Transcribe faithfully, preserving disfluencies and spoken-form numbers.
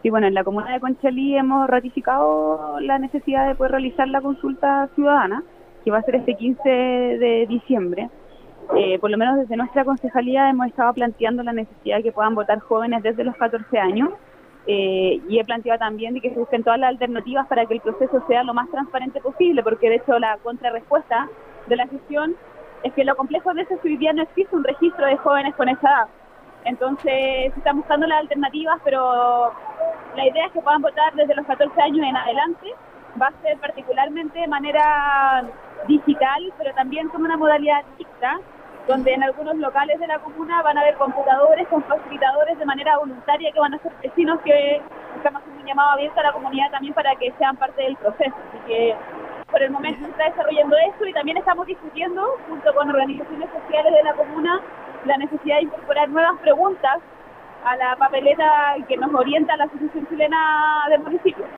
Sí, bueno, en la comuna de Conchalí hemos ratificado la necesidad de poder realizar la consulta ciudadana, que va a ser este quince de diciembre. Eh, por lo menos desde nuestra concejalía hemos estado planteando la necesidad de que puedan votar jóvenes desde los catorce años, eh, y he planteado también de que se busquen todas las alternativas para que el proceso sea lo más transparente posible, porque de hecho la contrarrespuesta de la gestión es que lo complejo de eso es que hoy día no existe un registro de jóvenes con esa edad. Entonces se están buscando las alternativas, pero la idea es que puedan votar desde los catorce años en adelante. Va a ser particularmente de manera digital, pero también con una modalidad mixta, donde en algunos locales de la comuna van a haber computadores con facilitadores de manera voluntaria que van a ser vecinos que estamos haciendo un llamado abierto a la comunidad también para que sean parte del proceso. Así que por el momento se está desarrollando eso y también estamos discutiendo junto con organizaciones sociales de la comuna la necesidad de incorporar nuevas preguntas a la papeleta que nos orienta la Asociación Chilena de Municipios.